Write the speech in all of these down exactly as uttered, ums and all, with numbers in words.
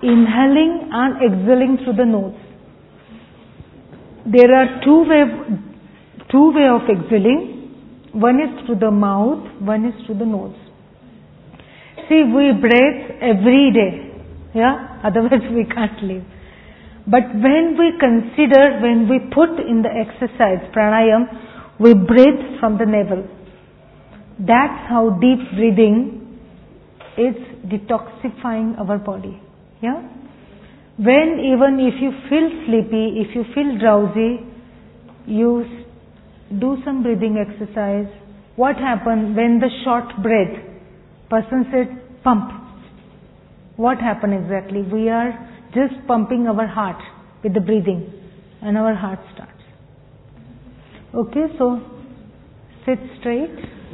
inhaling and exhaling through the nose. There are two way, two way of exhaling. One is through the mouth, one is through the nose. See, we breathe every day, yeah, otherwise we can't live. But when we consider, when we put in the exercise, pranayam, we breathe from the navel. That's how deep breathing is detoxifying our body, yeah. When even if you feel sleepy, if you feel drowsy, you do some breathing exercise. What happens when the short breath, person said pump. What happens exactly? We are just pumping our heart with the breathing and our heart starts. Okay, so sit straight.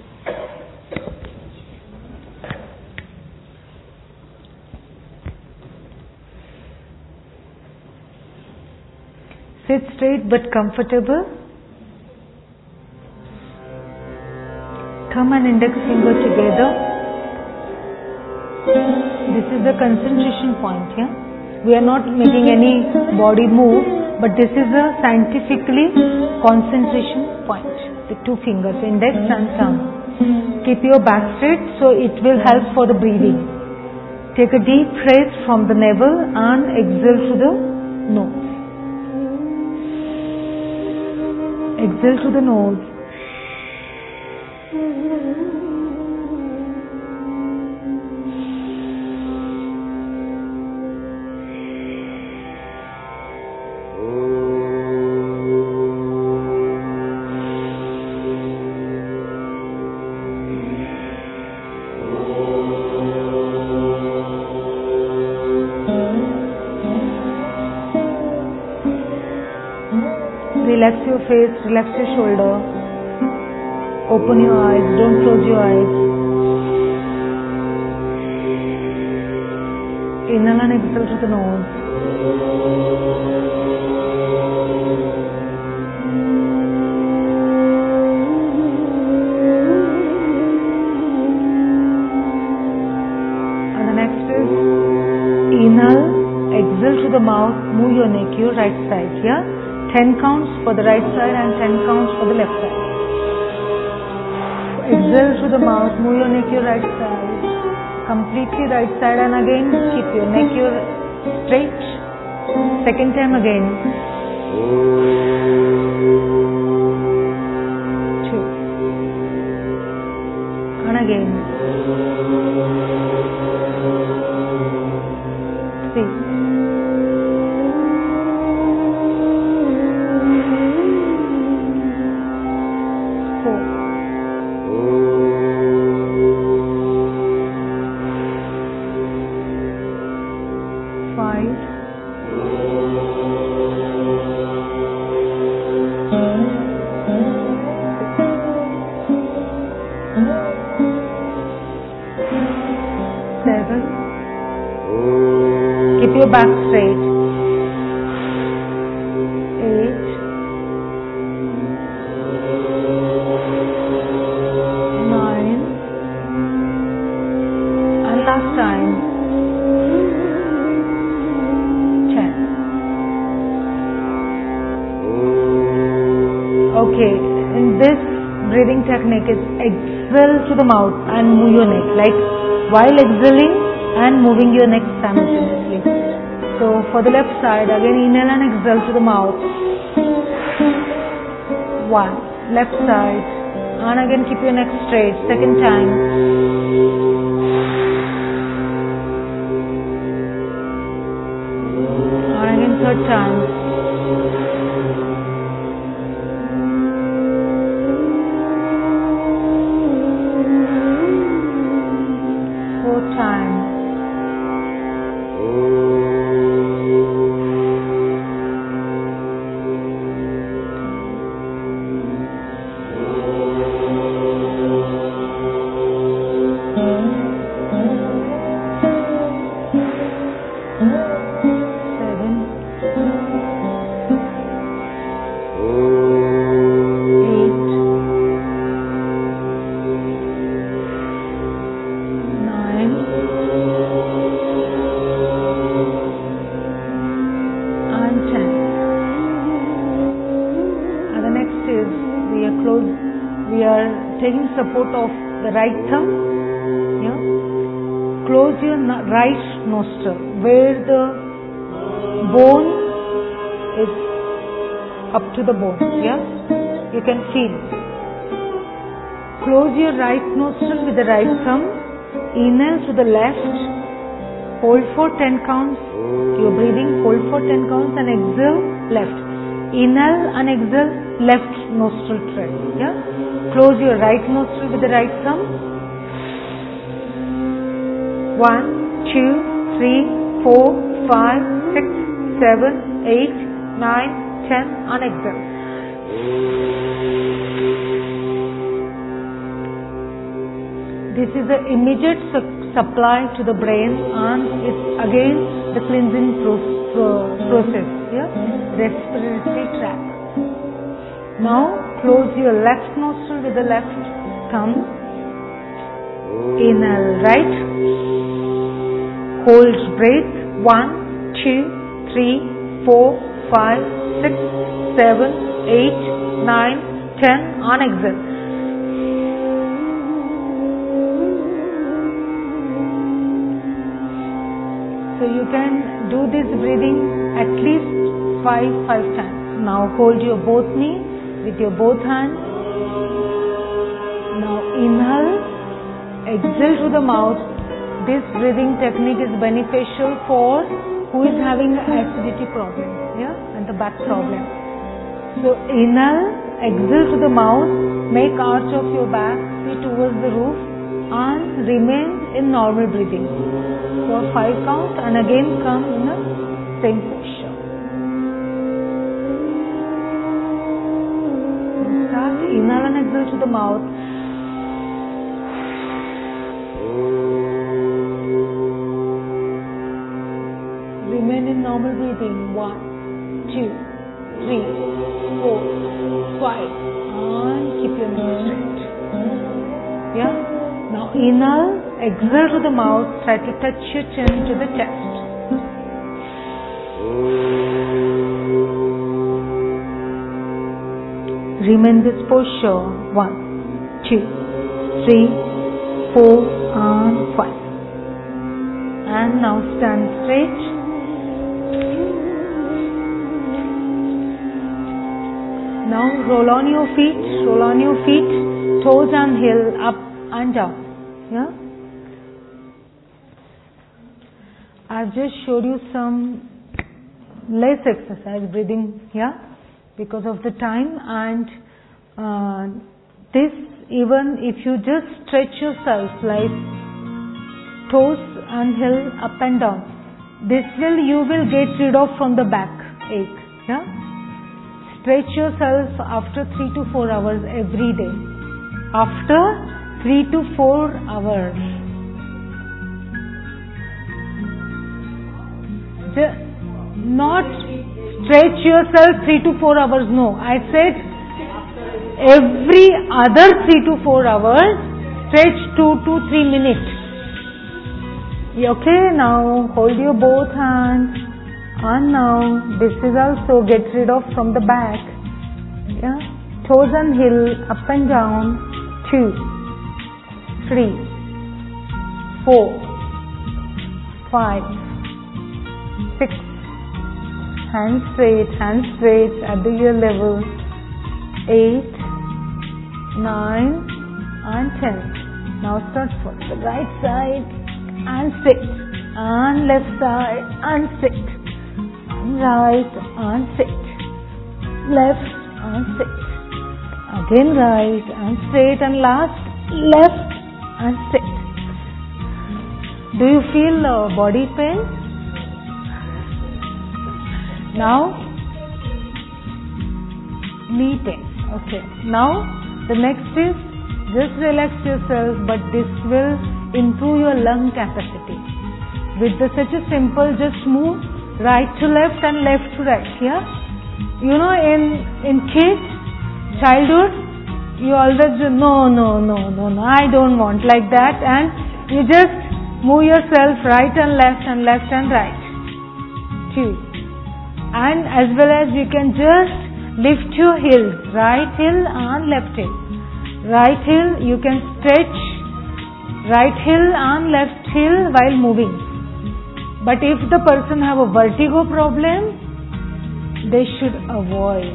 Sit straight but comfortable. Thumb and index finger together. This is the concentration point, yeah? We are not making any body move, but this is a scientifically concentration point. The two fingers, index and thumb. Keep your back straight so it will help for the breathing. Take a deep breath from the navel and exhale through the nose. Exhale through the nose. Relax your face, relax your shoulder. Open your eyes, don't close your eyes. Inhale and exhale through the nose. And the next is inhale, exhale through the mouth, move your neck, your right side, yeah? ten counts for the right side and ten counts for the left side. Exhale through the mouth, move your neck, your right side. Completely right side and again keep your neck your straight. Second time again. Two. And again. Three. Keep your back straight. Eight. Nine. And last time. Ten. Okay. In this breathing technique is exhale to the mouth and move your neck. Like while exhaling and moving your neck simultaneously. So for the left side, again inhale and exhale to the mouth. One. Left side. And again keep your neck straight. Second time. And again third time. Fourth time. taking support of the right thumb. Yeah. Close your right nostril where the bone is up to the bone. Yeah. You can feel. Close your right nostril with the right thumb. Inhale to the left. Hold for ten counts. You're breathing. Hold for ten counts and exhale left. Inhale and exhale left nostril thread. Yeah. Close your right nostril with the right thumb. One, two, three, four, five, six, seven, eight, nine, ten, and exhale. This is the immediate su- supply to the brain, and it's again the cleansing pro- pro- process. Yeah, respiratory tract. Now close your left nostril with the left thumb. Inhale right. Hold breath. One, two, three, four, five, six, seven, eight, nine, ten, and exhale. So you can do this breathing at least five, five times. Now hold your both knees with your both hands. Now inhale, exhale to the mouth. This breathing technique is beneficial for who is having acidity problem, yeah, and the back problem. So inhale, exhale to the mouth, make arch of your back, see towards the roof, and remain in normal breathing for five counts, and again come in the same posture. Start, inhale and exhale to the mouth. Remain in normal breathing. One, two, three, four, five, and keep your nose straight. Yeah. Now inhale, exhale to the mouth, try to touch your chin to the chest. Remain this posture. One, two, three, four, and five. And now stand straight. Now roll on your feet, roll on your feet, toes and heel up and down. Yeah. I've just showed you some less exercise breathing here, yeah, because of the time, and uh, this, even if you just stretch yourself like toes and heel up and down, this will you will get rid of from the back ache. Yeah. Stretch yourself after three to four hours every day. After three to four hours. Just not stretch yourself three to four hours. No, I said every other three to four hours, stretch two to three minutes. Okay, now hold your both hands. And now this is also get rid of from the back. Yeah, toes and heel up and down. Two, three, four, five, six. Hands straight, hands straight at the ear level. Eight, nine, and ten. Now start from the right side and sit, and left side and sit. Right and sit, left and sit, again right and straight, and last left and sit. Do you feel uh, body pain? Now knee pain. Okay. Now the next is just relax yourself, but this will improve your lung capacity. With the, such a simple, just move right to left and left to right. Yeah, you know, in in kids, childhood, you always do, no, no, no, no, no, I don't want like that, and you just move yourself right and left and left and right. Two, and as well as you can just lift your heels, right heel and left heel. Right heel, you can stretch right heel and left heel while moving. But if the person have a vertigo problem, they should avoid.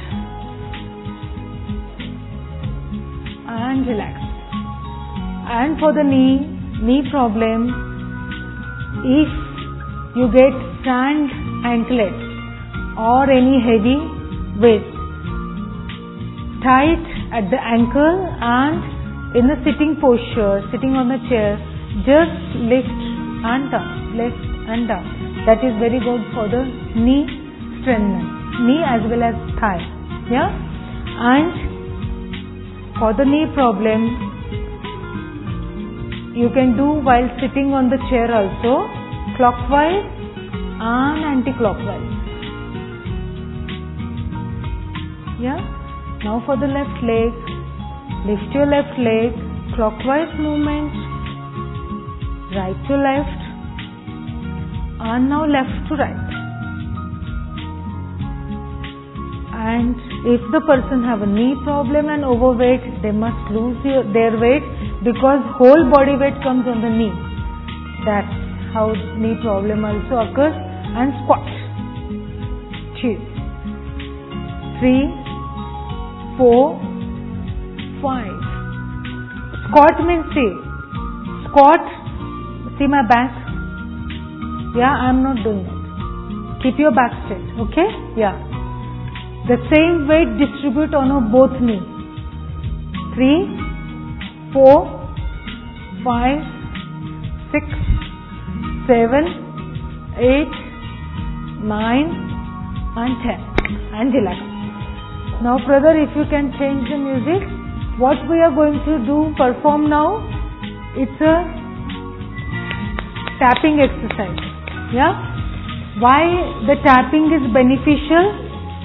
And relax. And for the knee, knee problem, if you get sand anklet or any heavy weight, tight at the ankle and in the sitting posture, sitting on the chair, just lift and down, lift and down. That is very good for the knee strengthening, knee as well as thigh. Yeah? And for the knee problem, you can do while sitting on the chair also, clockwise and anti-clockwise. Yeah? Now for the left leg, lift your left leg, clockwise movement, right to left, and now left to right. And if the person have a knee problem and overweight, they must lose your, their weight, because whole body weight comes on the knee. That's how knee problem also occurs. And squat. Two, three, four, five. Squat means see. Squat. See my back? Yeah, I'm not doing it. Keep your back straight. Okay? Yeah. The same weight distribute on both knees. Three, four, five, six, seven, eight, nine, and ten. And relax. Now, brother, if you can change the music, what we are going to do, perform now, it's a tapping exercise. Yeah? Why the tapping is beneficial?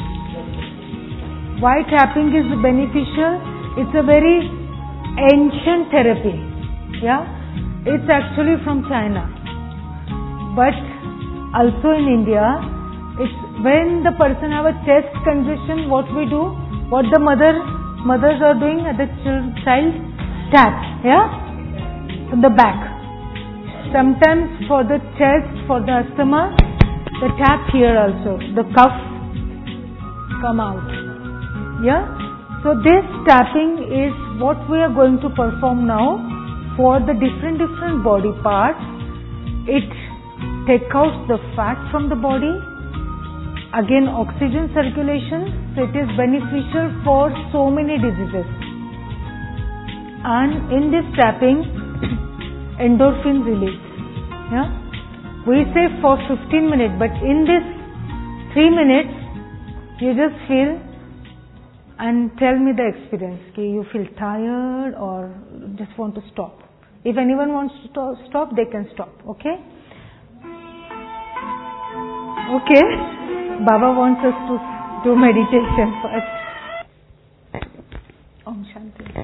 Why tapping is beneficial? It's a very ancient therapy. Yeah? It's actually from China. But also in India, it's when the person have a chest congestion, what we do, what the mother mothers are doing at the child, tap. Yeah? From the back. Sometimes for the chest, for the asthma, the tap here also. The cuff come out. Yeah? So this tapping is what we are going to perform now for the different different body parts. It takes out the fat from the body. Again, oxygen circulation. So it is beneficial for so many diseases. And in this tapping, endorphin release. Yeah? We say for fifteen minutes, but in this three minutes, you just feel and tell me the experience. Okay, you feel tired or just want to stop. If anyone wants to stop, they can stop. Okay? Okay. Baba wants us to do meditation first. Om Shanti.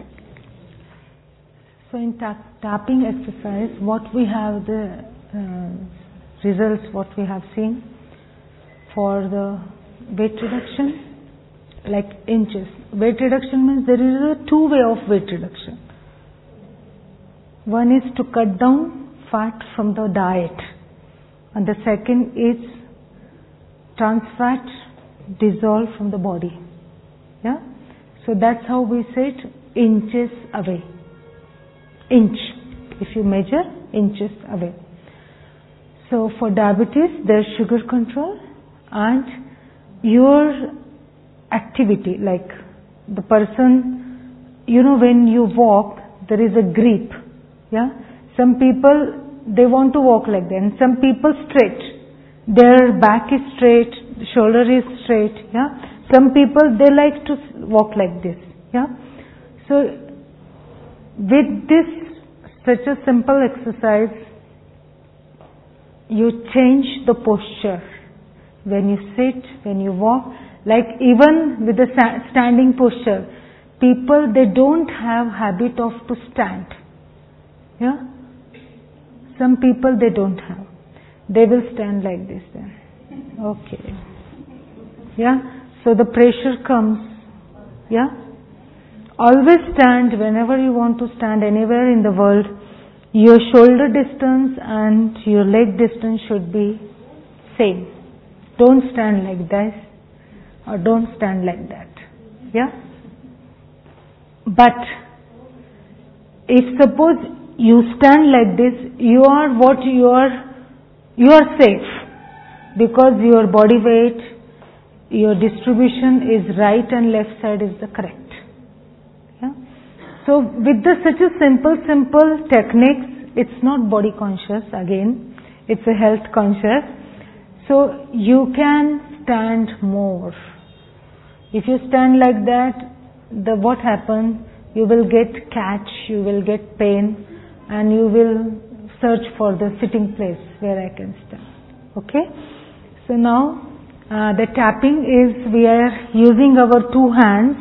So in tap, tapping exercise, what we have the uh, results, what we have seen for the weight reduction, like inches. Weight reduction means there is a two way of weight reduction. One is to cut down fat from the diet, and the second is trans fat dissolve from the body. Yeah? So that's how we say it, inches away. Inch. If you measure, inches away. So for diabetes, there's sugar control, and your activity, like the person, you know, when you walk, there is a grip. Yeah? Some people, they want to walk like that, and some people straight. Their back is straight, the shoulder is straight. Yeah? Some people, they like to walk like this. Yeah? So with this, such a simple exercise, you change the posture. When you sit, when you walk, like even with the standing posture, people, they don't have habit of to stand. Yeah? Some people, they don't have. They will stand like this then. Okay. Yeah? So the pressure comes. Yeah? Always stand whenever you want to stand anywhere in the world. Your shoulder distance and your leg distance should be same. Don't stand like this or don't stand like that. Yeah? But if suppose you stand like this, you are what you are, you are safe because your body weight, your distribution is right and left side is the correct. Yeah? So with the such a simple, simple techniques, it's not body conscious again, it's a health conscious. So you can stand more. If you stand like that, the what happens? You will get catch, you will get pain, and you will search for the sitting place where I can stand. Okay? So now uh, the tapping is we are using our two hands.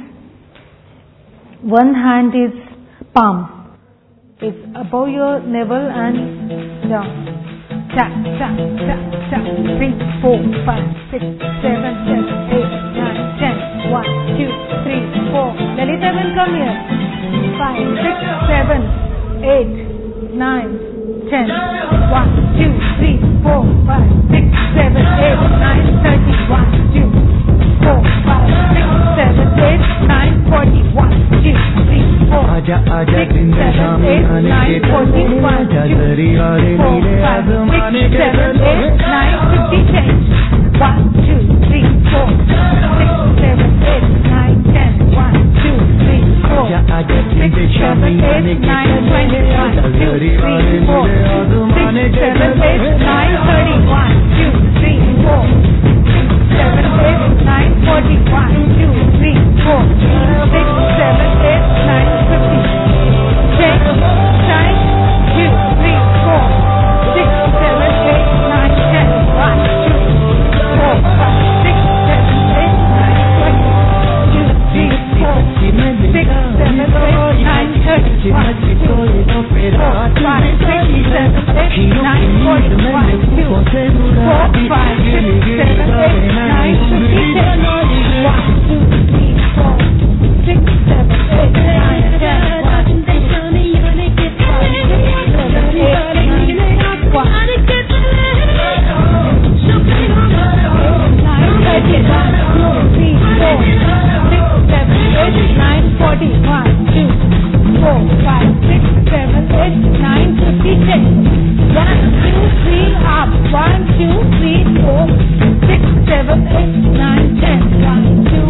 One hand is palm. It's above your navel and down. Tap, tap, tap, tap. Three, four, five, six, seven, seven, eight, nine, ten. One, two, three, four. Lalita will come here. Five, six, seven, eight, nine, ten. One, two, three, four, five, six, seven, eight, nine, thirty. One, two, four, five, six, seven, eight, nine, forty. One, two, three, four, six, seven, eight, nine, forty. One, two, four, five, six, seven, eight, nine, fifty. Change. One, two, three, four, six, seven, eight, nine, ten. One, two, three, four, six, seven, eight, nine, twenty. One, two, three, four, six, seven, eight, nine, thirty. One, two, three, four, six, seven, eight, nine, forty. One, two, three, four, six, seven, eight, nine, fifty. Check. Time. Two, three, four, six, seven, eight, nine, ten. One, two, four, five, six, seven, eight, nine, twenty. Two, three, four, six, seven, eight, nine, thirty. One, two, four, five, six, seven, eight, nine, forty. One, two, four, five, six, seven, eight, nine, fifty. One, two, three, four, six, seven, eight, nine, ten. One, two, three, four, six, seven, eight, nine, one. Forty. One, two, four, five, six, seven, eight, nine, fifty, ten. One, two, three, up. One, two, three, four, six, seven, eight, nine, ten. One, two,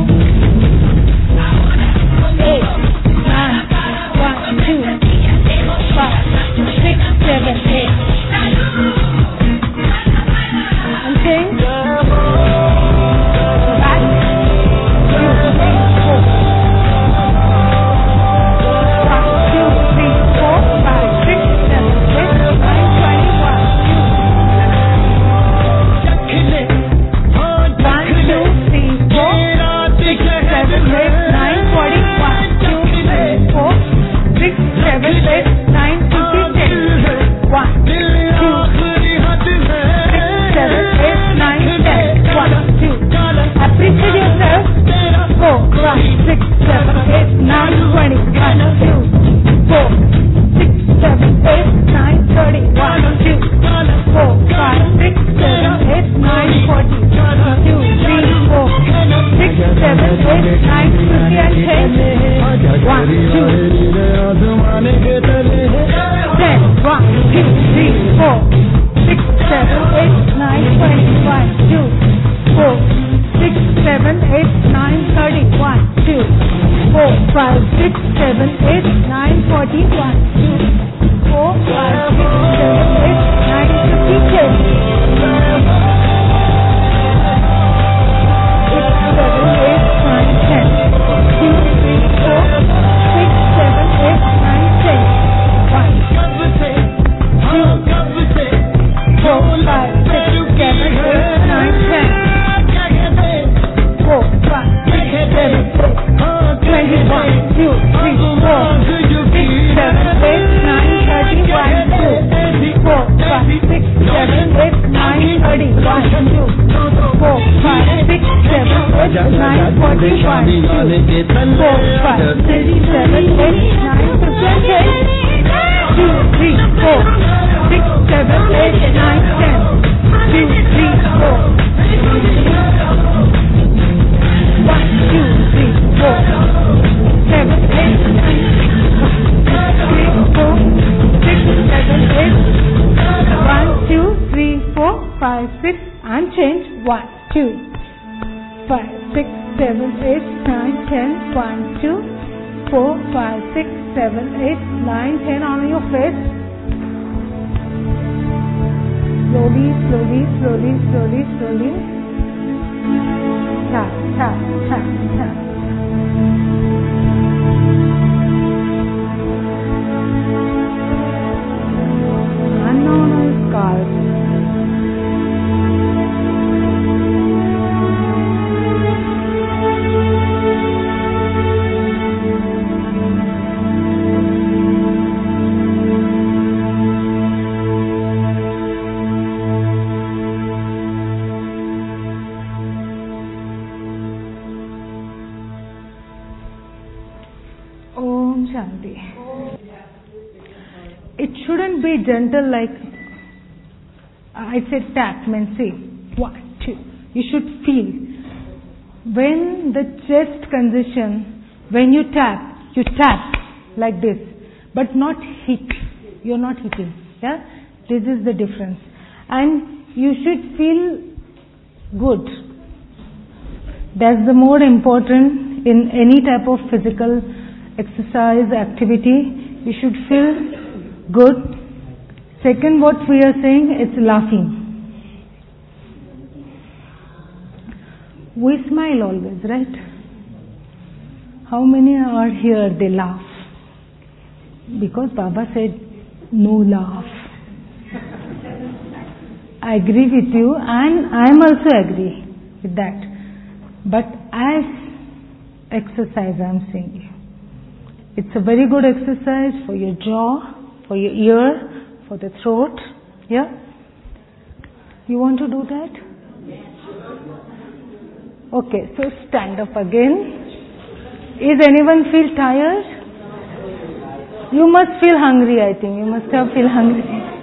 eight, nine, one, two, five, six, seven, eight. And change. Back. Two, three, four. Six, seven, eight, nine, thirty. One, two. four, five, six, seven, eight, nine, forty, one, two, four, five, six, seven, eight, nine, fifty, two, three, four, six, seven, eight, nine, ten, two, three, four, one, two, three, four, seven, eight, nine, three, four, six, seven, eight, one, two, three, four, five, six, and change. One, two, five, six, seven, eight, nine, ten, one, two, four, five, six, seven, eight, nine, ten on your face. Slowly, slowly, slowly, slowly, slowly. Tap, tap, tap, tap. Unknown scars. Om Shanti. It shouldn't be gentle like I said tap, means see. One, two. You should feel. When the chest congestion, when you tap, you tap like this, but not hit. You're not hitting. Yeah? This is the difference. And you should feel good. That's the more important in any type of physical exercise, activity. You should feel good. Second, what we are saying, it's laughing. We smile always, right? How many are here, they laugh? Because Baba said, no laugh. I agree with you, and I am also agree with that. But as exercise, I am saying you. It's a very good exercise for your jaw, for your ear, for the throat. Yeah? You want to do that? Okay, so stand up again. Is anyone feel tired? You must feel hungry, I think. You must have feel hungry.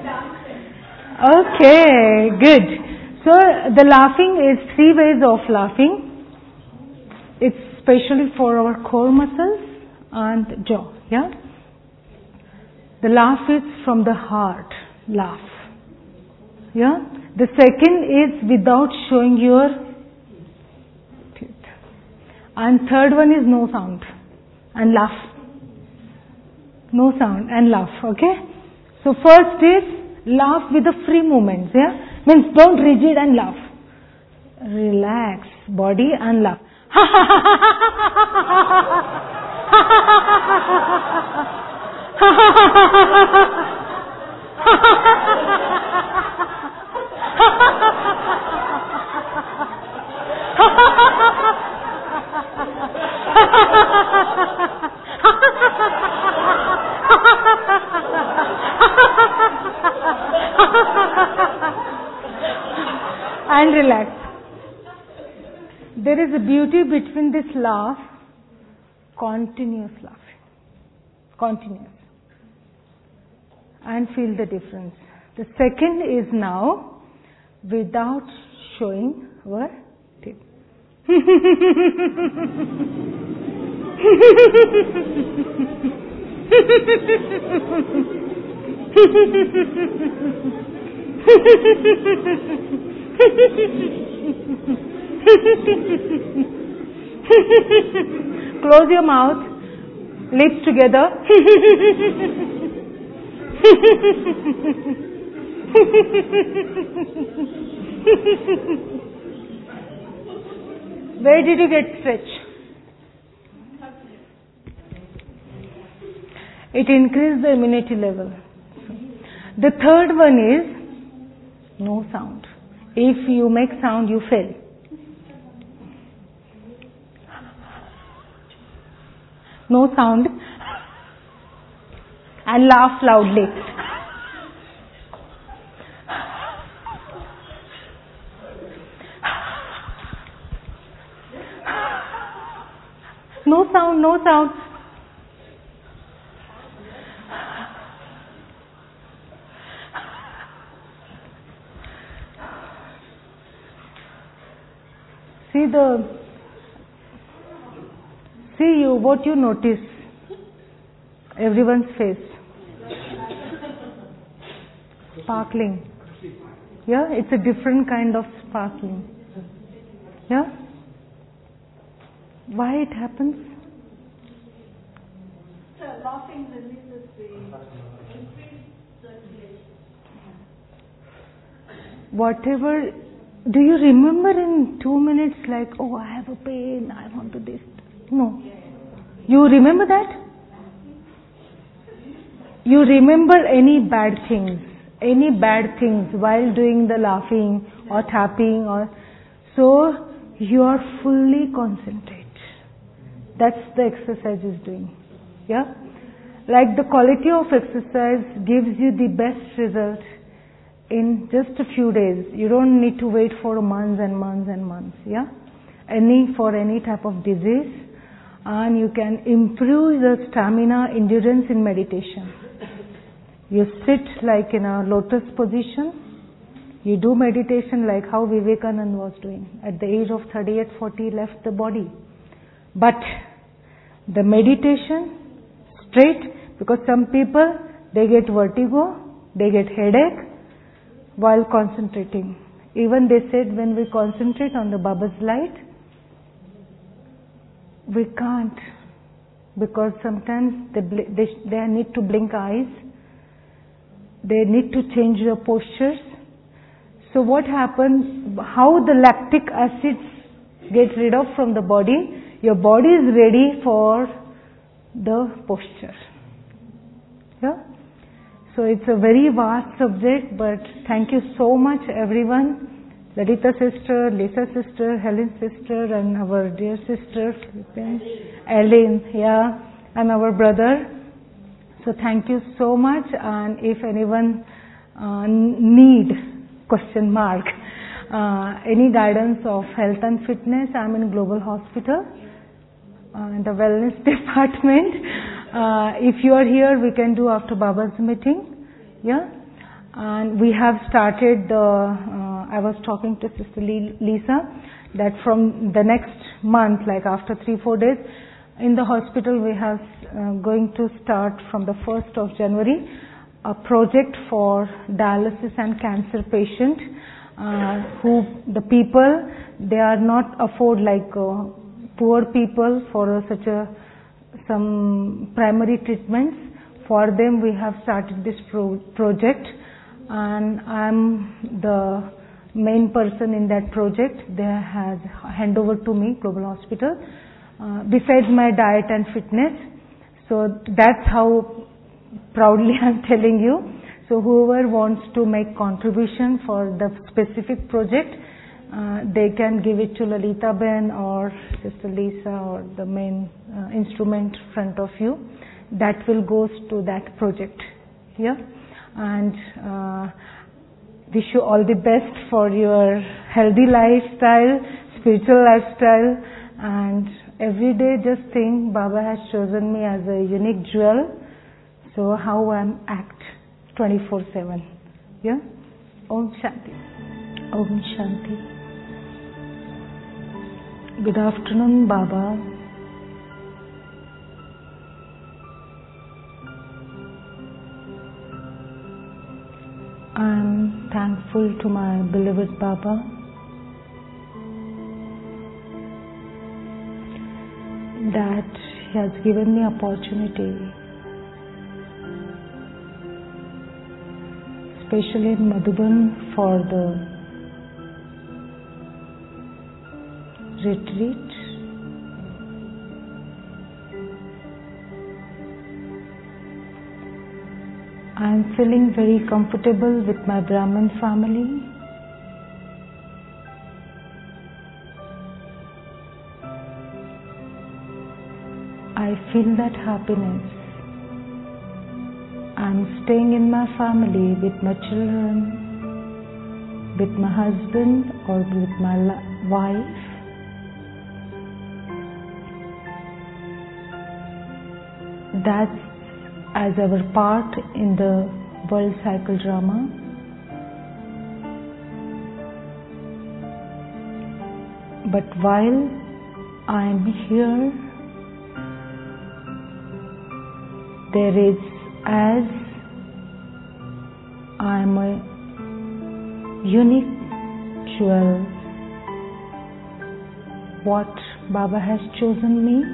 Okay, good. So the laughing is three ways of laughing. It's especially for our core muscles and jaw. Yeah? The laugh is from the heart. Laugh. Yeah? The second is without showing your teeth. And third one is no sound. And laugh. No sound and laugh. Okay? So first is laugh with the free movements. Yeah? Means don't rigid and laugh. Relax body and laugh. And relax. There is a beauty between this laugh, continuous laughing. Continuous. And feel the difference. The second is now without showing our teeth. Close your mouth, lips together. Where did you get stretch? It increases the immunity level. The third one is no sound. If you make sound, you fail. No sound. And laugh loudly. no sound, no sound. See the, see you, what you notice, everyone's face. Sparkling. Yeah, it's a different kind of sparkling. Yeah? Why it happens? So laughing releases the increased circulation. Whatever, do you remember in two minutes like, oh, I have a pain, I want to this? No. You remember that? You remember any bad things, any bad things while doing the laughing or tapping or, so you are fully concentrated. That's the exercise is doing. Yeah? Like the quality of exercise gives you the best result in just a few days. You don't need to wait for months and months and months. Yeah? Any, for any type of disease. And you can improve the stamina, endurance in meditation. You sit like in a lotus position. You do meditation like how Vivekananda was doing. At the age of thirty-eight, forty, left the body. But the meditation, straight, because some people, they get vertigo, they get headache while concentrating. Even they said when we concentrate on the Baba's light, we can't, because sometimes they, they, they need to blink eyes, they need to change their postures. So what happens, how the lactic acids get rid of from the body, your body is ready for the posture. Yeah? So it's a very vast subject, but thank you so much everyone. Lalita sister, Lisa sister, Helen sister, and our dear sister, Ellen, yeah, and our brother. So thank you so much, and if anyone uh, need, question mark, uh, any guidance of health and fitness, I'm in Global Hospital, uh, in the wellness department. Uh, if you are here, we can do after Baba's meeting, yeah. And we have started the, uh, I was talking to Sister Lisa, that from the next month, like after three, four days, in the hospital we have uh, going to start from the first of January, a project for dialysis and cancer patient, uh, who, the people, they are not afford like uh, poor people for uh, such a, some primary treatments. For them we have started this pro- project. And I'm the main person in that project. They has hand over to me, Global Hospital, uh, besides my diet and fitness. So that's how proudly I'm telling you. So whoever wants to make contribution for the specific project, uh, they can give it to Lalita Ben or Sister Lisa or the main uh, instrument front of you. That will go to that project. Yeah. And uh, wish you all the best for your healthy lifestyle, spiritual lifestyle, and every day just think Baba has chosen me as a unique jewel, so how I'm act twenty-four seven. Yeah? Om Shanti. Om Shanti. Good afternoon, Baba. I'm thankful to my beloved Baba that he has given me opportunity, especially in Madhuban, for the retreat. I am feeling very comfortable with my Brahmin family. I feel that happiness. I am staying in my family with my children, with my husband or with my wife. That's as our part in the world cycle drama. But while I am here, there is, as I am a unique jewel, what Baba has chosen me.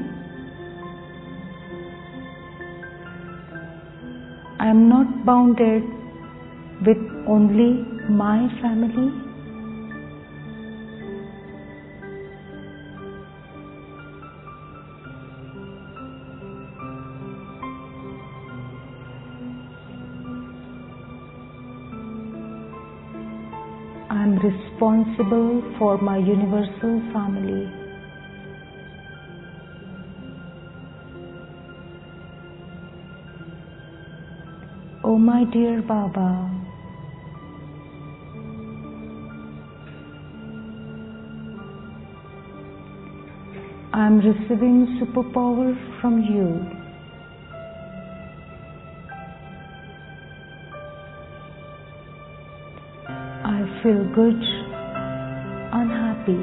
I am not bounded with only my family. I am responsible for my universal family. Oh my dear Baba, I am receiving superpower from you. I feel good and happy.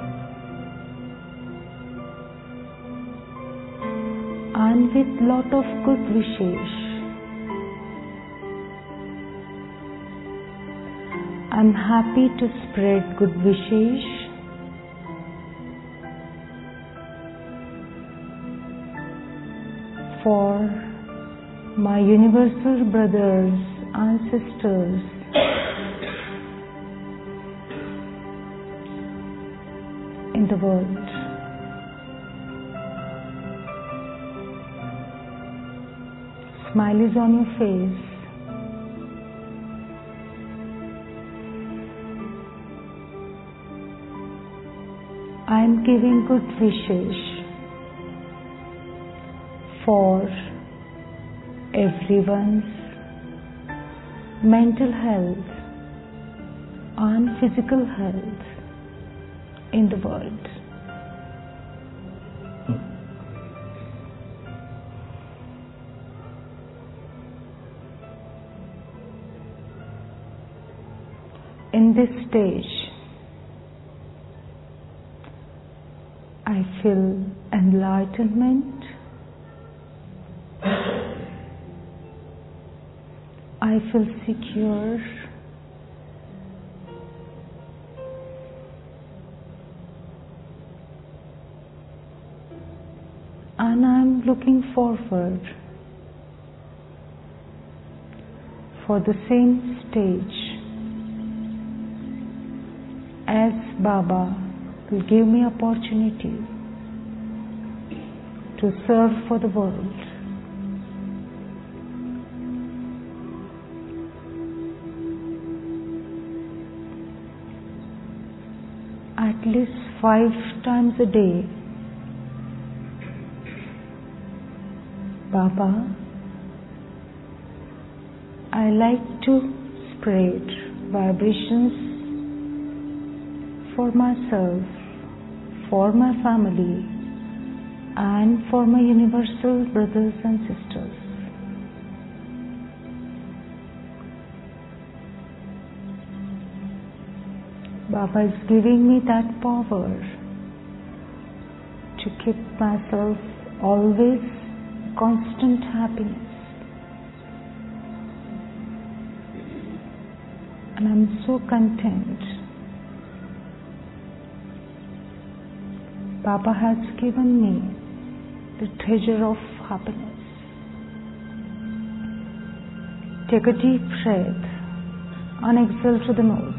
And with lot of good wishes. I'm happy to spread good wishes for my universal brothers and sisters in the world. Smile is on your face. I am giving good wishes for everyone's mental health and physical health in the world. In this stage, I feel enlightenment. I feel secure. And I'm looking forward for the same stage as Baba will give me opportunity to serve for the world. At least five times a day, Baba, I like to spread vibrations for myself, for my family, and for my universal brothers and sisters. Baba is giving me that power to keep myself always constant happiness. And I'm so content. Baba has given me the treasure of happiness. Take a deep breath and exhale through the nose.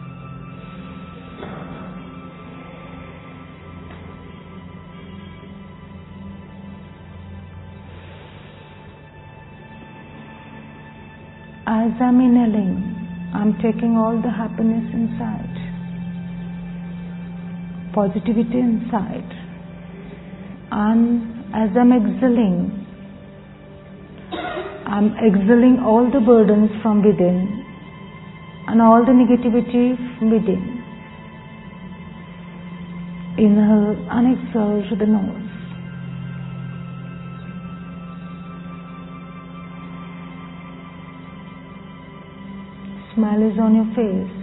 As I'm inhaling, I'm taking all the happiness inside. Positivity inside, and as I'm exhaling, I'm exhaling all the burdens from within and all the negativity from within. Inhale and exhale through the nose. smile is on your face.